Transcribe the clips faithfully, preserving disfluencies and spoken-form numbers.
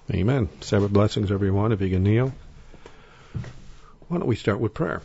Amen. Sabbath blessings, everyone. If you can kneel. Why don't we start with prayer?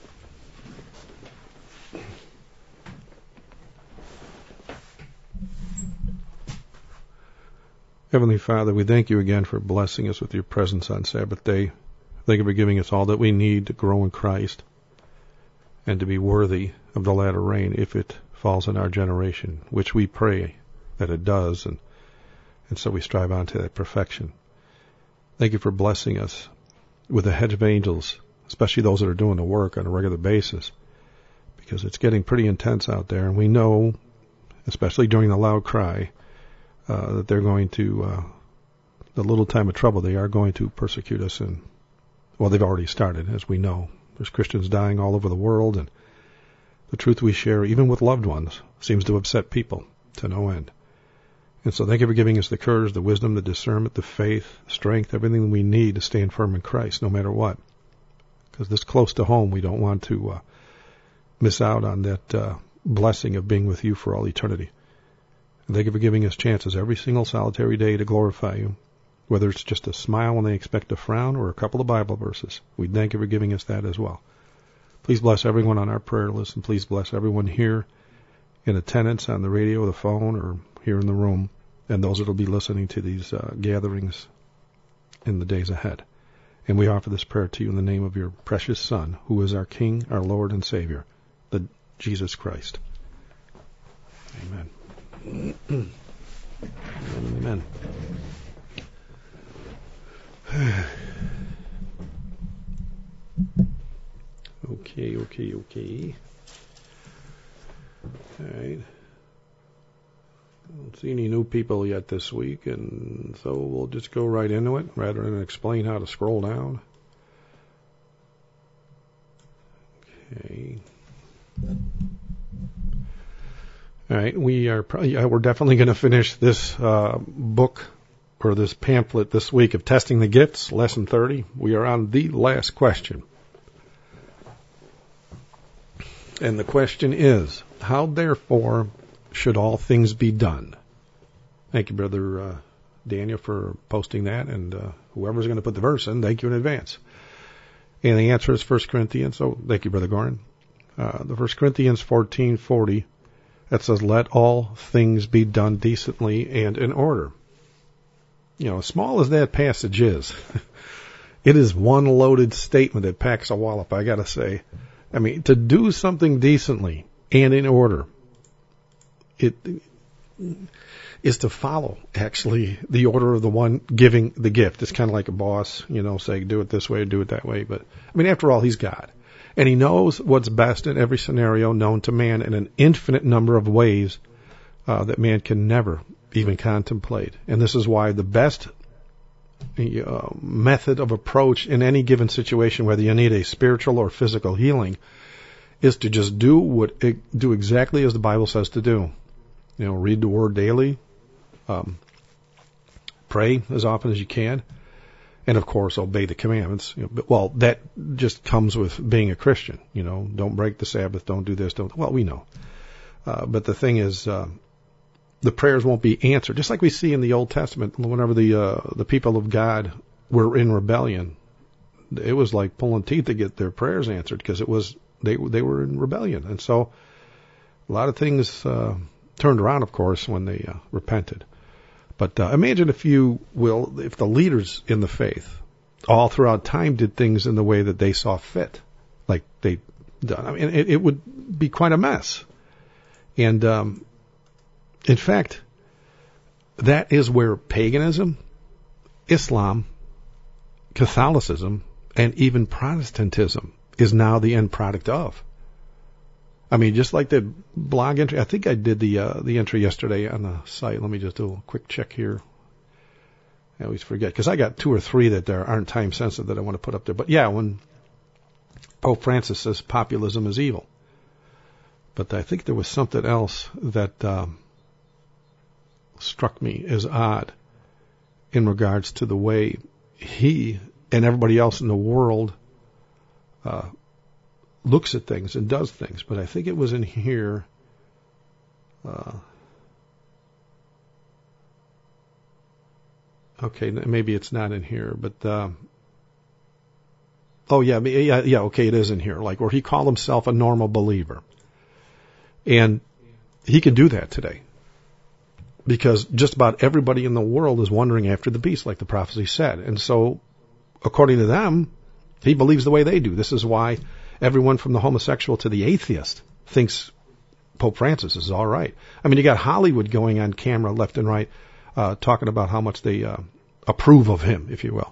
Heavenly Father, we thank you again for blessing us with your presence on Sabbath day. Thank you for giving us all that we need to grow in Christ and to be worthy of the latter rain if it falls in our generation, which we pray that it does, and, and so we strive on to that perfection. Thank you for blessing us with a hedge of angels, especially those that are doing the work on a regular basis, because it's getting pretty intense out there, and we know, especially during the loud cry, uh, that they're going to, uh, the little time of trouble, they are going to persecute us, and, well, they've already started, as we know. There's Christians dying all over the world, and the truth we share, even with loved ones, seems to upset people to no end. And so thank you for giving us the courage, the wisdom, the discernment, the faith, strength, everything we need to stand firm in Christ, no matter what. Because this close to home, we don't want to uh, miss out on that uh, blessing of being with you for all eternity. And thank you for giving us chances every single solitary day to glorify you, whether it's just a smile when they expect a frown or a couple of Bible verses. We thank you for giving us that as well. Please bless everyone on our prayer list, and please bless everyone here in attendance on the radio, the phone, or here in the room, and those that will be listening to these uh, gatherings in the days ahead. And we offer this prayer to you in the name of your precious Son, who is our King, our Lord and Savior, the Jesus Christ. Amen. Amen. Amen. Okay, okay, okay. All right. I don't see any new people yet this week, and so we'll just go right into it rather than explain how to scroll down. Okay. All right, we are probably, yeah, we're definitely going to finish this uh, book or this pamphlet this week of Testing the Gifts, Lesson thirty. We are on the last question. And the question is, how therefore should all things be done? Thank you, Brother uh, Daniel, for posting that, and uh, whoever's going to put the verse in, thank you in advance. And the answer is First Corinthians. So thank you, Brother Gorin. Uh, the First Corinthians fourteen forty, that says, "Let all things be done decently and in order." You know, as small as that passage is, it is one loaded statement that packs a wallop, I got to say. I mean, to do something decently and in order, it is to follow, actually, the order of the one giving the gift. It's kind of like a boss, you know, saying, do it this way, do it that way. But, I mean, after all, he's God. And he knows what's best in every scenario known to man in an infinite number of ways uh, that man can never even contemplate. And this is why the best uh, method of approach in any given situation, whether you need a spiritual or physical healing, is to just do what do exactly as the Bible says to do. You know, read the Word daily, um, pray as often as you can, and of course obey the commandments. You know, but, well, that just comes with being a Christian. You know, don't break the Sabbath, don't do this, don't. Well, we know, uh, but the thing is, uh, the prayers won't be answered. Just like we see in the Old Testament, whenever the uh, the people of God were in rebellion, it was like pulling teeth to get their prayers answered because it was they they were in rebellion, and so a lot of things uh, turned around, of course, when they uh, repented. But uh, imagine, if you will, if the leaders in the faith all throughout time did things in the way that they saw fit, like they done. I mean, it, it would be quite a mess. And um, in fact, that is where paganism, Islam, Catholicism, and even Protestantism is now the end product of. I mean, just like the blog entry, I think I did the uh, the entry yesterday on the site. Let me just do a quick check here. I always forget, because I got two or three that there aren't time sensitive that I want to put up there. But yeah, when Pope Francis says populism is evil. But I think there was something else that um, struck me as odd in regards to the way he and everybody else in the world uh, looks at things and does things. But I think it was in here. Uh, Okay, maybe it's not in here, but uh, oh yeah, yeah, yeah. Okay, it is in here. Like where he called himself a normal believer, and he can do that today because just about everybody in the world is wondering after the beast, like the prophecy said, and so according to them, he believes the way they do. This is why everyone from the homosexual to the atheist thinks Pope Francis is all right. I mean, you got Hollywood going on camera left and right, uh, talking about how much they uh, approve of him, if you will.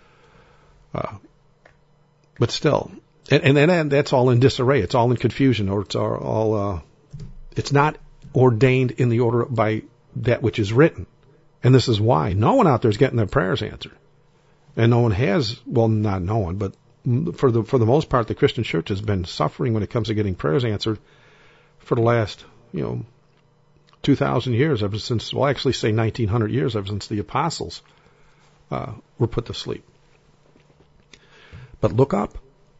Uh, but still, and, and and that's all in disarray. It's all in confusion, or it's all, all uh, it's not ordained in the order by that which is written. And this is why no one out there is getting their prayers answered, and no one has. Well, not no one, but for the for the most part, the Christian church has been suffering when it comes to getting prayers answered for the last, you know, two thousand years, ever since, well, actually say nineteen hundred years, ever since the apostles uh, were put to sleep. But look up.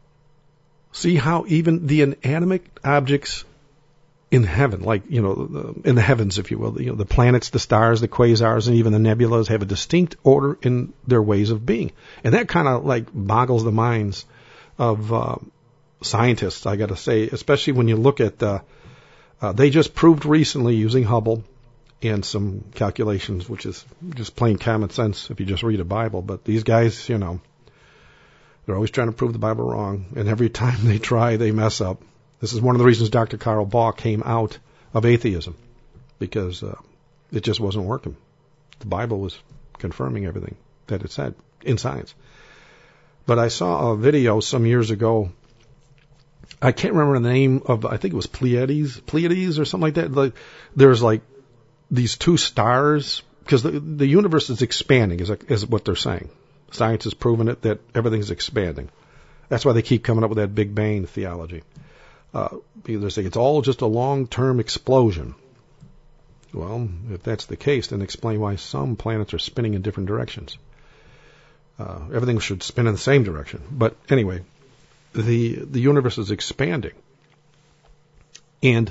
See how even the inanimate objects in heaven, like, you know, the, in the heavens, if you will, you know, the planets, the stars, the quasars, and even the nebulas have a distinct order in their ways of being. And that kind of like boggles the minds of uh, scientists, I got to say, especially when you look at, uh, uh, they just proved recently using Hubble and some calculations, which is just plain common sense if you just read a Bible. But these guys, you know, they're always trying to prove the Bible wrong. And every time they try, they mess up. This is one of the reasons Doctor Karl Bach came out of atheism, because uh, it just wasn't working. The Bible was confirming everything that it said in science. But I saw a video some years ago. I can't remember the name of, I think it was Pleiades, Pleiades or something like that. Like, there's like these two stars, because the, the universe is expanding, is, is what they're saying. Science has proven it, that everything's expanding. That's why they keep coming up with that Big Bang theology. Uh, because they're saying it's all just a long-term explosion. Well, if that's the case, then explain why some planets are spinning in different directions. Uh, everything should spin in the same direction. But anyway, the the universe is expanding. And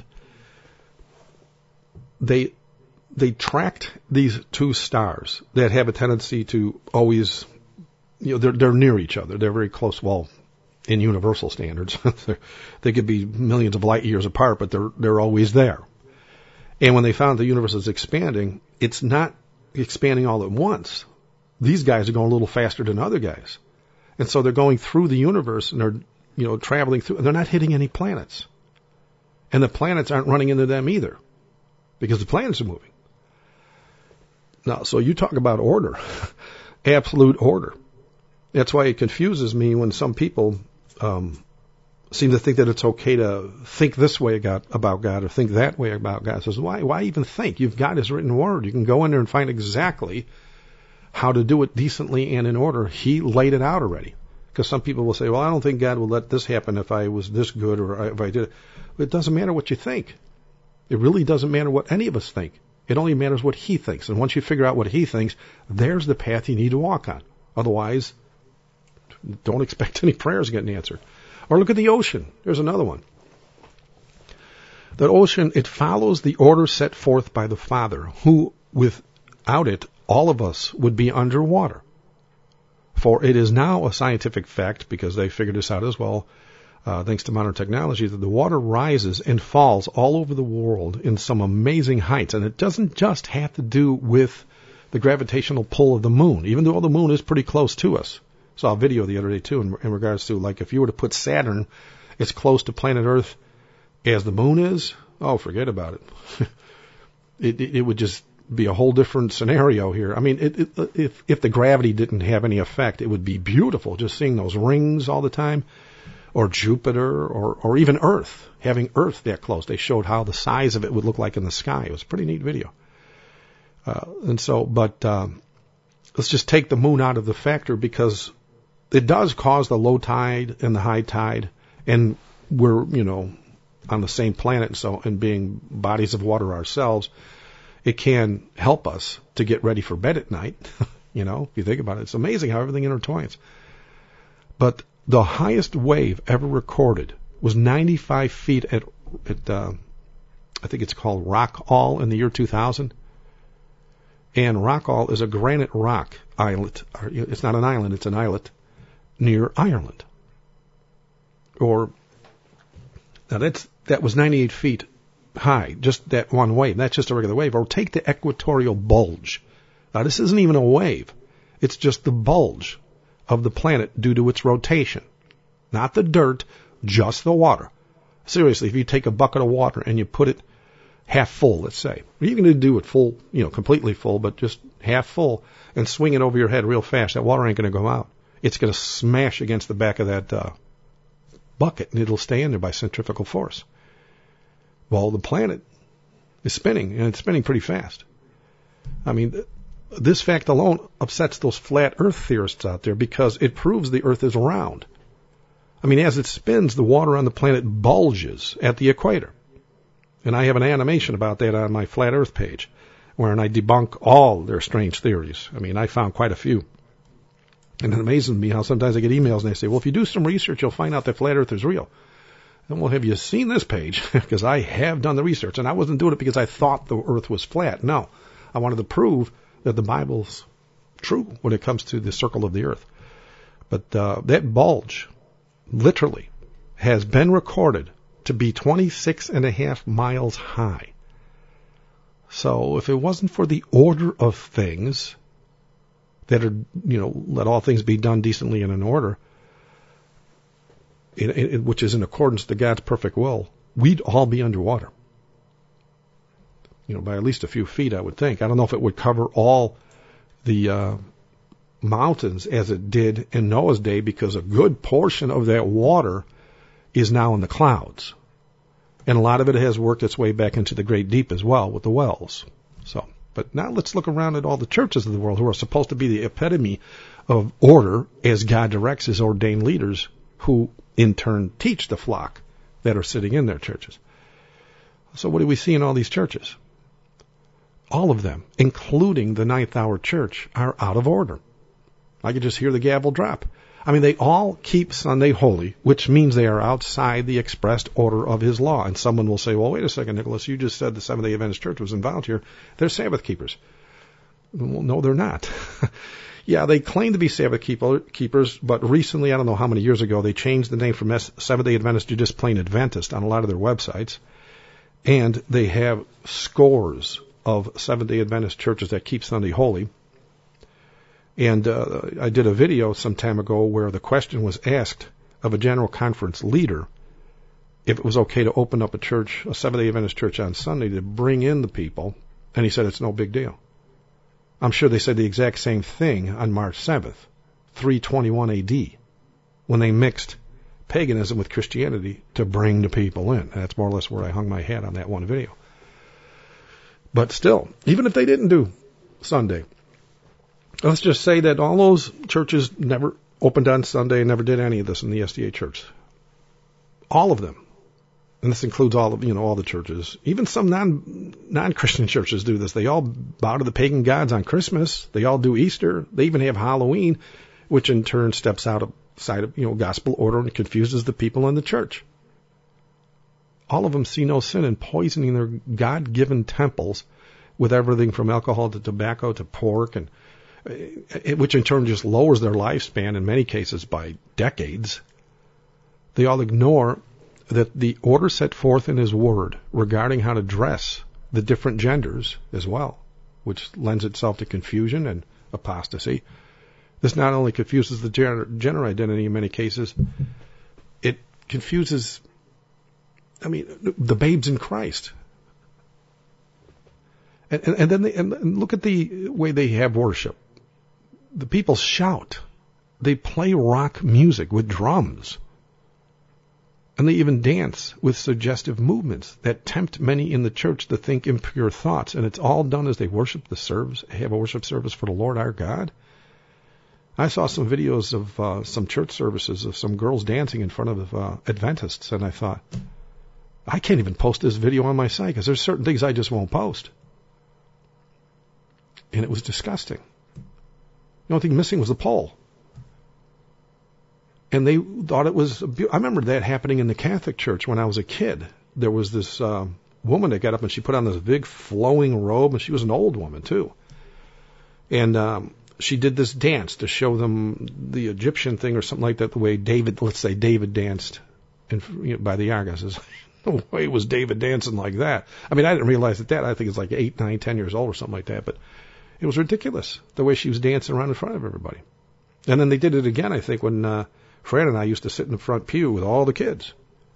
they they tracked these two stars that have a tendency to always, you know, they're, they're near each other. They're very close. Well, in universal standards, they could be millions of light years apart, but they're they're always there. And when they found the universe is expanding, it's not expanding all at once. These guys are going a little faster than other guys, and so they're going through the universe and they're, you know, traveling through. And they're not hitting any planets, and the planets aren't running into them either, because the planets are moving. Now, so you talk about order, absolute order. That's why it confuses me when some people um, seem to think that it's okay to think this way about God or think that way about God. Says, why, why even think? You've got His written word. You can go in there and find exactly how to do it decently and in order. He laid it out already. Because some people will say, well, I don't think God will let this happen if I was this good or if I did it. It doesn't matter what you think. It really doesn't matter what any of us think. It only matters what He thinks. And once you figure out what He thinks, there's the path you need to walk on. Otherwise, don't expect any prayers getting answered. Or look at the ocean. There's another one. The ocean, it follows the order set forth by the Father, who, without it, all of us would be underwater. For it is now a scientific fact, because they figured this out as well, uh, thanks to modern technology, that the water rises and falls all over the world in some amazing heights. And it doesn't just have to do with the gravitational pull of the moon, even though the moon is pretty close to us. Saw a video the other day, too, in, in regards to, like, if you were to put Saturn as close to planet Earth as the moon is, oh, forget about it. it, it. It would just be a whole different scenario here. I mean, it, it, if if the gravity didn't have any effect, it would be beautiful just seeing those rings all the time, or Jupiter, or, or even Earth, having Earth that close. They showed how the size of it would look like in the sky. It was a pretty neat video. Uh, and so, but um, let's just take the moon out of the factor, because it does cause the low tide and the high tide, and we're, you know, on the same planet, and so, and being bodies of water ourselves, it can help us to get ready for bed at night. You know, if you think about it, it's amazing how everything intertwines. But the highest wave ever recorded was ninety-five feet at, at uh, I think it's called Rock All in the year two thousand. And Rockall is a granite rock islet. It's not an island, it's an islet near Ireland. Or, now that's, that was ninety-eight feet high, just that one wave. That's just a regular wave. Or take the equatorial bulge. Now this isn't even a wave. It's just the bulge of the planet due to its rotation. Not the dirt, just the water. Seriously, if you take a bucket of water and you put it half full, let's say, you can do it full, you know, completely full, but just half full, and swing it over your head real fast, that water ain't going to go out. It's going to smash against the back of that uh, bucket, and it'll stay in there by centrifugal force. Well, the planet is spinning, and it's spinning pretty fast. I mean, this fact alone upsets those flat earth theorists out there because it proves the earth is round. I mean, as it spins, the water on the planet bulges at the equator. And I have an animation about that on my Flat Earth page, wherein I debunk all their strange theories. I mean, I found quite a few. And it amazes me how sometimes I get emails and they say, well, if you do some research, you'll find out that Flat Earth is real. And well, have you seen this page? Because I have done the research, and I wasn't doing it because I thought the earth was flat. No, I wanted to prove that the Bible's true when it comes to the circle of the earth. But uh, that bulge, literally, has been recorded to be twenty-six and a half miles high. So if it wasn't for the order of things that are, you know, let all things be done decently and in order, it, it, which is in accordance to God's perfect will, we'd all be underwater. You know, by at least a few feet, I would think. I don't know if it would cover all the uh, mountains as it did in Noah's day, because a good portion of that water is now in the clouds. And a lot of it has worked its way back into the great deep as well with the wells. So, but now let's look around at all the churches of the world who are supposed to be the epitome of order as God directs his ordained leaders, who in turn teach the flock that are sitting in their churches. So what do we see in all these churches? All of them, including the Ninth Hour Church, are out of order. I could just hear the gavel drop. I mean, they all keep Sunday holy, which means they are outside the expressed order of his law. And someone will say, well, wait a second, Nicholas, you just said the Seventh-day Adventist Church was involved here. They're Sabbath keepers. Well, no, they're not. Yeah, they claim to be Sabbath keepers, but recently, I don't know how many years ago, they changed the name from Seventh-day Adventist to just plain Adventist on a lot of their websites. And they have scores of Seventh-day Adventist churches that keep Sunday holy. And uh, I did a video some time ago where the question was asked of a general conference leader if it was okay to open up a church, a Seventh-day Adventist church on Sunday, to bring in the people. And he said it's no big deal. I'm sure they said the exact same thing on March seventh, three twenty-one A D, when they mixed paganism with Christianity to bring the people in. And that's more or less where I hung my hat on that one video. But still, even if they didn't do Sunday, let's just say that all those churches never opened on Sunday, never did any of this in the S D A church. All of them. And this includes all of, you know, all the churches. Even some non, non-Christian churches do this. They all bow to the pagan gods on Christmas. They all do Easter. They even have Halloween, which in turn steps outside of, you know, gospel order and confuses the people in the church. All of them see no sin in poisoning their God-given temples with everything from alcohol to tobacco to pork, and which in turn just lowers their lifespan in many cases by decades. They all ignore that the order set forth in his word regarding how to dress the different genders as well, which lends itself to confusion and apostasy. This not only confuses the gender, gender identity in many cases, it confuses, I mean, the babes in Christ. And, and, and then they, and look at the way they have worship. The people shout. They play rock music with drums. And they even dance with suggestive movements that tempt many in the church to think impure thoughts. And it's all done as they worship the service, have a worship service for the Lord our God. I saw some videos of uh, some church services of some girls dancing in front of uh, Adventists, and I thought, I can't even post this video on my site because there's certain things I just won't post. And it was disgusting. The only thing missing was the pole. And they thought it was, I remember that happening in the Catholic Church when I was a kid. There was this uh, woman that got up and she put on this big flowing robe, and she was an old woman too. And um, she did this dance to show them the Egyptian thing or something like that, the way David, let's say David danced in, you know, by the Argos. No way was David dancing like that. I mean, I didn't realize that that. I think it's like eight, nine, ten years old or something like that. But it was ridiculous, the way she was dancing around in front of everybody. And then they did it again, I think, when uh, Fran and I used to sit in the front pew with all the kids.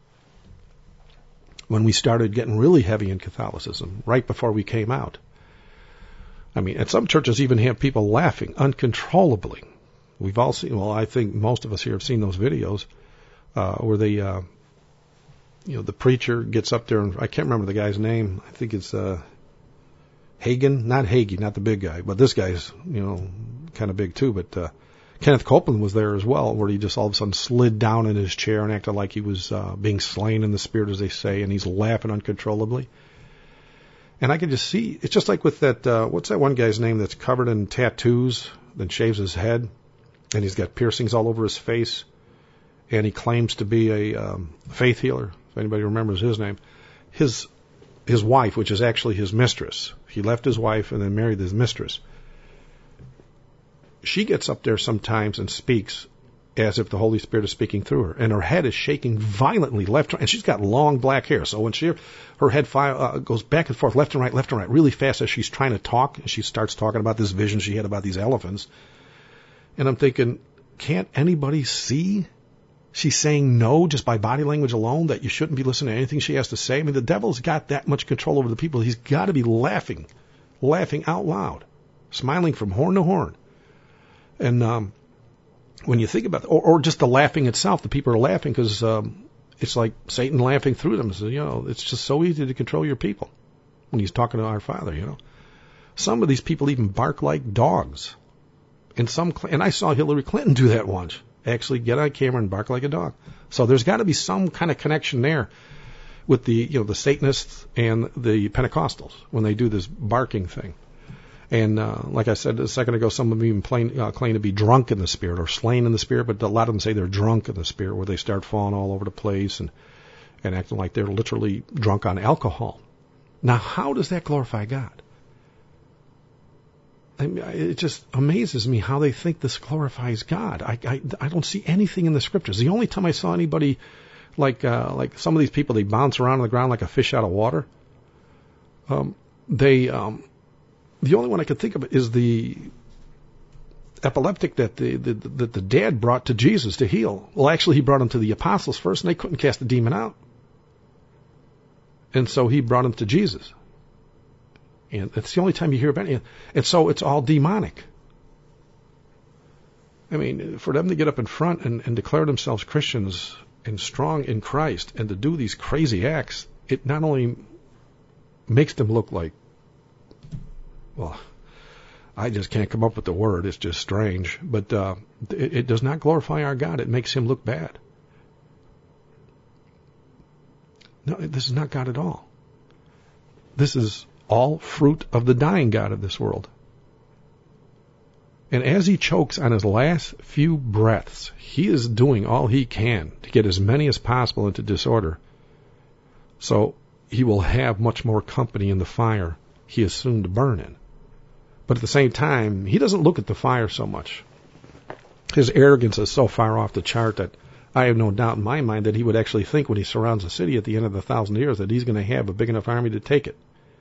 When we started getting really heavy in Catholicism, right before we came out. I mean, and some churches even have people laughing uncontrollably. We've all seen, well, I think most of us here have seen those videos uh, where they... Uh, You know, the preacher gets up there, and I can't remember the guy's name. I think it's uh, Hagen, not Hagee, not the big guy, but this guy's, you know, kind of big too. But uh, Kenneth Copeland was there as well, where he just all of a sudden slid down in his chair and acted like he was uh, being slain in the spirit, as they say, and he's laughing uncontrollably. And I could just see, it's just like with that, uh, what's that one guy's name that's covered in tattoos, then shaves his head, and he's got piercings all over his face, and he claims to be a um, faith healer. If anybody remembers his name, his his wife, which is actually his mistress, he left his wife and then married his mistress. She gets up there sometimes and speaks as if the Holy Spirit is speaking through her, and her head is shaking violently left, and she's got long black hair. So when she her head file, uh, goes back and forth, left and right, left and right, really fast as she's trying to talk, and she starts talking about this vision she had about these elephants. And I'm thinking, can't anybody see? She's saying no just by body language alone, that you shouldn't be listening to anything she has to say. I mean, the devil's got that much control over the people. He's got to be laughing, laughing out loud, smiling from horn to horn. And um, when you think about it, or, or just the laughing itself, the people are laughing because um, it's like Satan laughing through them. So, you know, it's just so easy to control your people when he's talking to our Father, you know. Some of these people even bark like dogs. And some, and I saw Hillary Clinton do that once. Actually get on camera and bark like a dog. So there's got to be some kind of connection there with the, you know, the Satanists and the Pentecostals when they do this barking thing. And uh, like I said a second ago, some of them even plain, uh, claim to be drunk in the spirit or slain in the spirit, but a lot of them say they're drunk in the spirit, where they start falling all over the place and, and acting like they're literally drunk on alcohol. Now, how does that glorify God? I mean, it just amazes me how they think this glorifies God. I, I, I don't see anything in the scriptures. The only time I saw anybody like uh, like some of these people, they bounce around on the ground like a fish out of water. Um, they um, the only one I could think of is the epileptic that the, the that the dad brought to Jesus to heal. Well, actually, he brought him to the apostles first, and they couldn't cast the demon out, and so he brought him to Jesus. And it's the only time you hear about it. And so it's all demonic. I mean, for them to get up in front and, and declare themselves Christians and strong in Christ and to do these crazy acts, it not only makes them look like, well, I just can't come up with the word. It's just strange. But uh, it, it does not glorify our God. It makes him look bad. No, this is not God at all. This is all fruit of the dying God of this world. And as he chokes on his last few breaths, he is doing all he can to get as many as possible into disorder. So he will have much more company in the fire he is soon to burn in. But at the same time, he doesn't look at the fire so much. His arrogance is so far off the chart that I have no doubt in my mind that he would actually think when he surrounds the city at the end of the thousand years that he's going to have a big enough army to take it.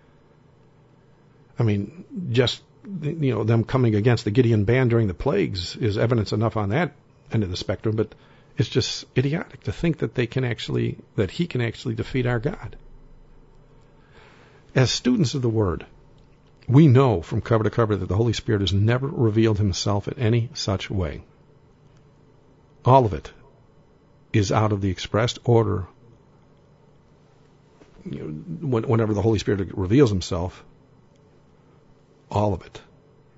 I mean, just, you know, them coming against the Gideon band during the plagues is evidence enough on that end of the spectrum, but it's just idiotic to think that they can actually, that he can actually defeat our God. As students of the Word, we know from cover to cover that the Holy Spirit has never revealed himself in any such way. All of it is out of the expressed order. You know, whenever the Holy Spirit reveals himself, all of it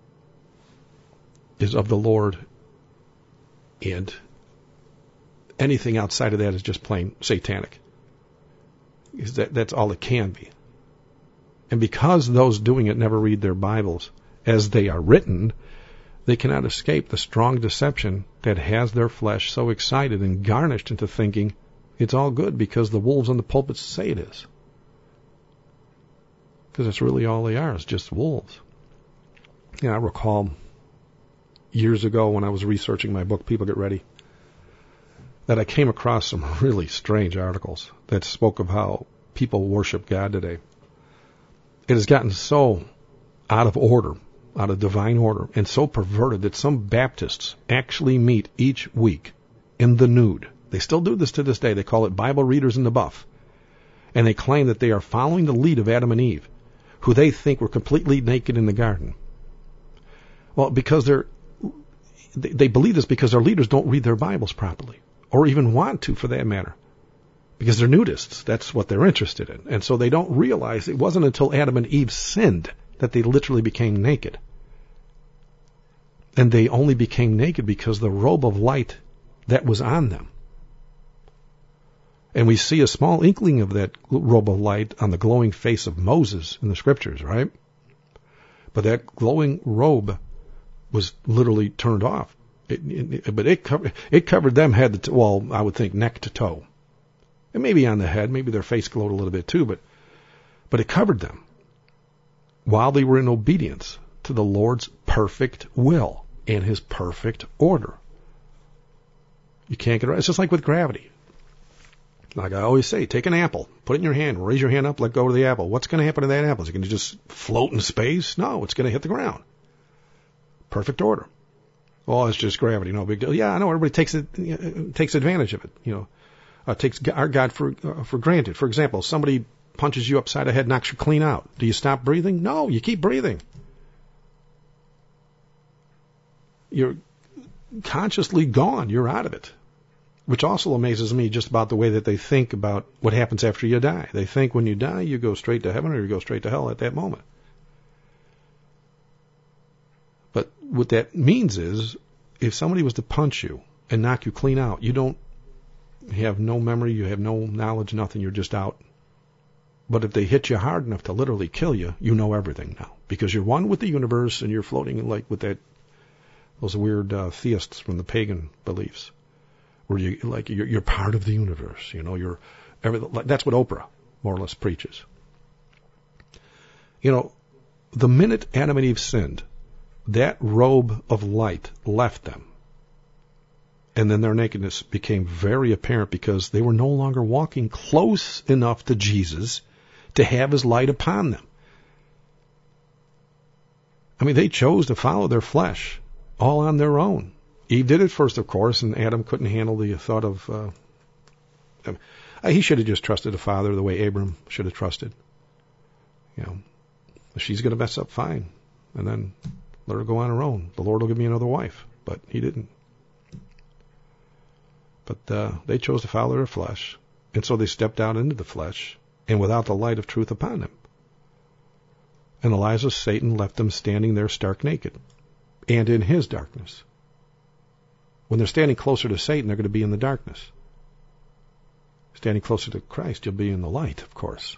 is of the Lord, and anything outside of that is just plain satanic. Is that that's all it can be. And because those doing it never read their Bibles as they are written, they cannot escape the strong deception that has their flesh so excited and garnished into thinking it's all good because the wolves on the pulpits say it is. Because that's really all they are, is just wolves. Yeah, I recall years ago when I was researching my book, People Get Ready, that I came across some really strange articles that spoke of how people worship God today. It has gotten so out of order, out of divine order, and so perverted that some Baptists actually meet each week in the nude. They still do this to this day. They call it Bible Readers in the Buff. And they claim that they are following the lead of Adam and Eve, who they think were completely naked in the garden. Well, because they're, they believe this because their leaders don't read their Bibles properly, or even want to for that matter, because they're nudists. That's what they're interested in. And so they don't realize it wasn't until Adam and Eve sinned that they literally became naked. And they only became naked because the robe of light that was on them. And we see a small inkling of that robe of light on the glowing face of Moses in the scriptures, right? But that glowing robe was literally turned off. It, it, but it covered, it covered them head to, well, I would think neck to toe. And maybe on the head, maybe their face glowed a little bit too, but, but it covered them while they were in obedience to the Lord's perfect will and his perfect order. You can't get it right. It's just like with gravity. Like I always say, take an apple, put it in your hand, raise your hand up, let go of the apple. What's going to happen to that apple? Is it going to just float in space? No, it's going to hit the ground. Perfect order. Oh, it's just gravity, no big deal. Yeah, I know everybody takes it, uh, takes advantage of it. You know, uh, takes our God for uh, for granted. For example, somebody punches you upside the head, knocks you clean out. Do you stop breathing? No, you keep breathing. You're consciously gone. You're out of it. Which also amazes me just about the way that they think about what happens after you die. They think when you die, you go straight to heaven or you go straight to hell at that moment. But what that means is, if somebody was to punch you and knock you clean out, you don't have no memory, you have no knowledge, nothing, you're just out. But if they hit you hard enough to literally kill you, you know everything now. Because you're one with the universe and you're floating like with that, those weird uh, theists from the pagan beliefs. Where you like you're, you're part of the universe, you know. You're everything. That's what Oprah more or less preaches. You know, the minute Adam and Eve sinned, that robe of light left them, and then their nakedness became very apparent because they were no longer walking close enough to Jesus to have his light upon them. I mean, they chose to follow their flesh all on their own. Eve did it first, of course, and Adam couldn't handle the thought of, uh, um, he should have just trusted the father the way Abram should have trusted. You know, she's going to mess up, fine. And then let her go on her own. The Lord will give me another wife. But he didn't. But uh, they chose to follow their flesh. And so they stepped out into the flesh and without the light of truth upon them. And the lies of Satan left them standing there stark naked and in his darkness. When they're standing closer to Satan, they're going to be in the darkness. Standing closer to Christ, you'll be in the light, of course.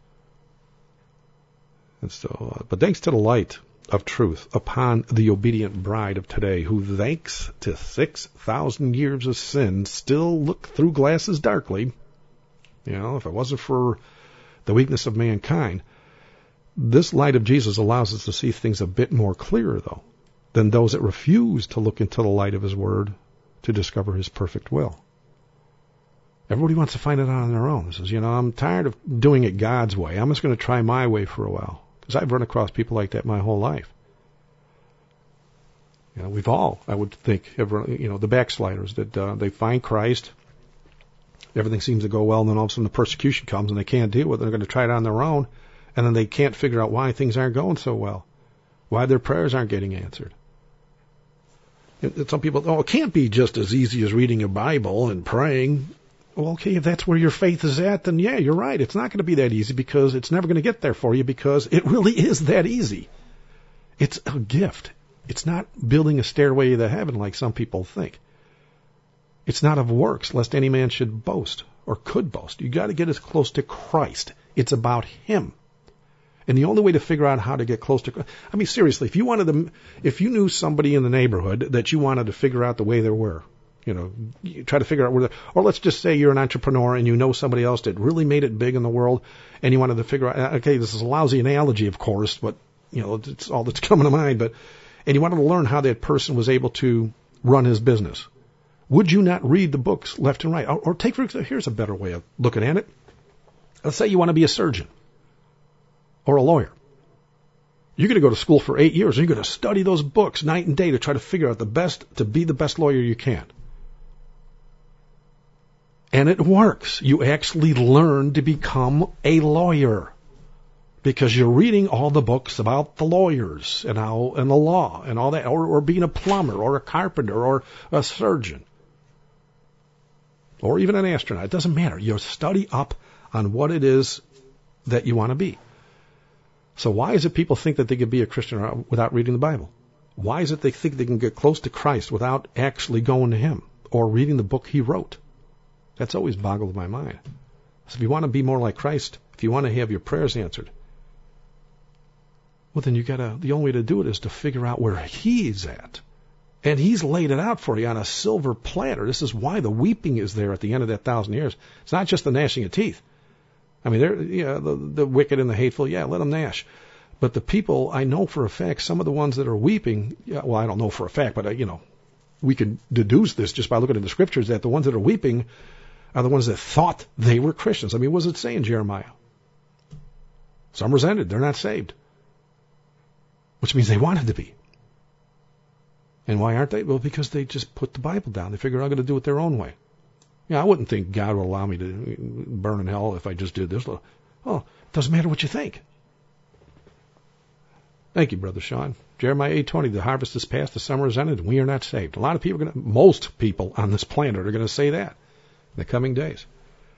And so, uh, but thanks to the light of truth upon the obedient bride of today, who thanks to six thousand years of sin, still look through glasses darkly. You know, if it wasn't for the weakness of mankind, this light of Jesus allows us to see things a bit more clearer, though, than those that refuse to look into the light of his word to discover his perfect will. Everybody wants to find it out on their own. Says, you know, I'm tired of doing it God's way. I'm just going to try my way for a while. Because I've run across people like that my whole life. You know, we've all, I would think, ever, you know, the backsliders that uh, they find Christ, everything seems to go well, and then all of a sudden the persecution comes and they can't deal with it. They're going to try it on their own, and then they can't figure out why things aren't going so well, why their prayers aren't getting answered. And some people, oh, it can't be just as easy as reading a Bible and praying. Well, okay, if that's where your faith is at, then yeah, you're right. It's not going to be that easy because it's never going to get there for you because it really is that easy. It's a gift. It's not building a stairway to heaven like some people think. It's not of works, lest any man should boast or could boast. You got to get as close to Christ. It's about him. And the only way to figure out how to get close to, I mean, seriously, if you wanted to, if you knew somebody in the neighborhood that you wanted to figure out the way they were, you know, you try to figure out where, or let's just say you're an entrepreneur and you know somebody else that really made it big in the world and you wanted to figure out, okay, this is a lousy analogy, of course, but you know, it's all that's coming to mind, but, and you wanted to learn how that person was able to run his business. Would you not read the books left and right? Or, or take, for example, here's a better way of looking at it. Let's say you want to be a surgeon or a lawyer. You're going to go to school for eight years. And you're going to study those books night and day to try to figure out the best, to be the best lawyer you can. And it works. You actually learn to become a lawyer because you're reading all the books about the lawyers and how, and the law and all that, or, or being a plumber or a carpenter or a surgeon or even an astronaut. It doesn't matter. You study up on what it is that you want to be. So why is it people think that they can be a Christian without reading the Bible? Why is it they think they can get close to Christ without actually going to him or reading the book he wrote? That's always boggled my mind. So if you want to be more like Christ, if you want to have your prayers answered, well, then you gotta, the only way to do it is to figure out where he's at. And he's laid it out for you on a silver platter. This is why the weeping is there at the end of that thousand years. It's not just the gnashing of teeth. I mean, they're, yeah, the, the wicked and the hateful, yeah, let them gnash. But the people, I know for a fact, some of the ones that are weeping, yeah, well, I don't know for a fact, but, uh, you know, we can deduce this just by looking at the scriptures, that the ones that are weeping are the ones that thought they were Christians. I mean, what does it say in Jeremiah? Some resented. They're not saved. Which means they wanted to be. And why aren't they? Well, because they just put the Bible down. They figure I'm going to do it their own way. Yeah, I wouldn't think God would allow me to burn in hell if I just did this. Well, it doesn't matter what you think. Thank you, Brother Sean. Jeremiah eight twenty, the harvest is past, the summer is ended, and we are not saved. A lot of people are going to, most people on this planet are going to say that in the coming days.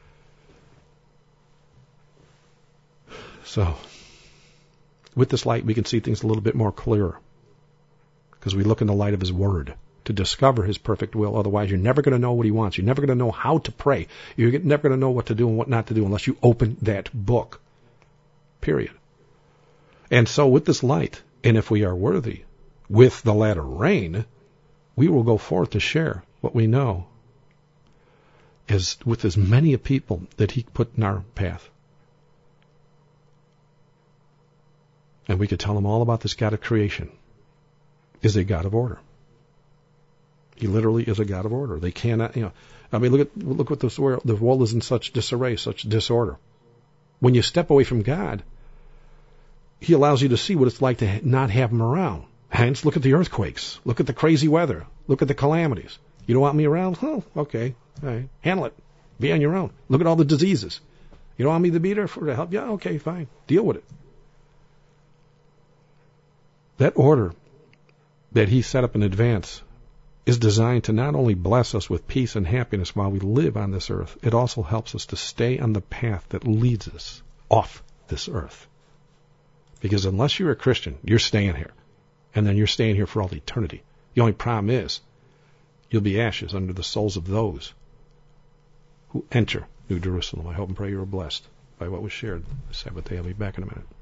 So, with this light, we can see things a little bit more clearer because we look in the light of his word to discover his perfect will. Otherwise, you're never going to know what he wants. You're never going to know how to pray. You're never going to know what to do and what not to do unless you open that book. Period. And so with this light, and if we are worthy, with the latter rain, we will go forth to share what we know as with as many a people that he put in our path. And we could tell them all about this God of creation is a God of order. He literally is a God of order. They cannot, you know, I mean, look at, look what this world, the world is in such disarray, such disorder. When you step away from God, he allows you to see what it's like to not have him around. Hence, look at the earthquakes. Look at the crazy weather. Look at the calamities. You don't want me around? Oh, okay. All right. Handle it. Be on your own. Look at all the diseases. You don't want me to be there for to help? Yeah, okay, fine. Deal with it. That order that he set up in advance is designed to not only bless us with peace and happiness while we live on this earth, it also helps us to stay on the path that leads us off this earth. Because unless you're a Christian, you're staying here. And then you're staying here for all eternity. The only problem is, you'll be ashes under the soles of those who enter New Jerusalem. I hope and pray you are blessed by what was shared this Sabbath day. I'll be back in a minute.